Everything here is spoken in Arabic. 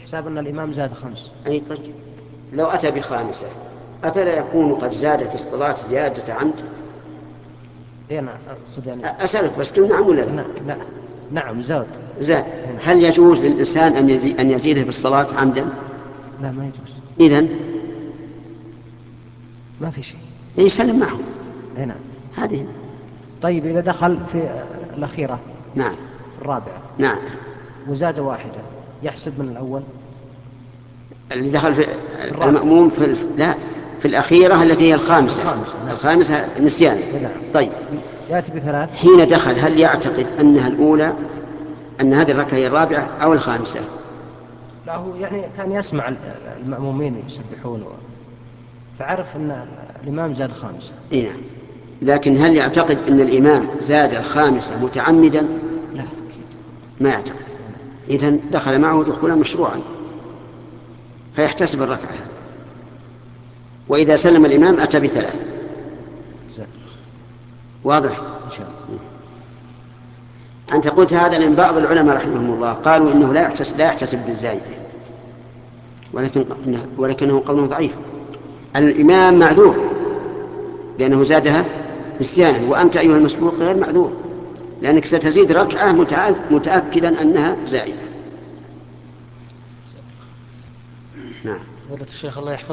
حساب أن الإمام زاد 5. أي طيب، لو أتى بخامسة أفلا يكون قد زاد في الصلاة زيادة عمد؟ أنا أقصد يعني أسألك بس تقول نعم ولا لا؟ لا. نعم زاد. زاد. هل يجوز للإنسان أن يزيد في الصلاة عمدا؟ لا ما يجوز. إذن ما في شيء. يسلم معه. هنا هذه. طيب إذا دخل في الأخيرة، نعم. في الرابعة، نعم. وزاد واحدة، يحسب من الأول؟ اللي دخل في الرابعة. المأموم لا، في الأخيرة التي هي الخامسة. نعم. الخامسة نسيان. نعم. طيب، يأتي ب3. حين دخل هل يعتقد أنها الأولى، أن هذه الركعة هي الرابعة أو الخامسة؟ لا، هو يعني كان يسمع المأمومين يسبحون فعرف أن الإمام زاد 5. إيه نعم. لكن هل يعتقد أن الإمام زاد الخامسة متعمدا؟ لا أكيد. ما يعتقد. إذن دخل معه دخولا مشروعا فيحتسب الركعة. وإذا سلم الإمام أتى ب3. واضح؟ إن شاء الله. أنت قلت هذا لأن بعض العلماء رحمهم الله قالوا إنه لا يحتسب بالزايدة، ولكنه قول ضعيف. الإمام معذور لأنه زادها نسيانا، وأنت أيها المسبوق غير معذور لأنك ستزيد ركعة متأكدا أنها زائدة. نعم. فضيلة الشيخ الله يحفظك.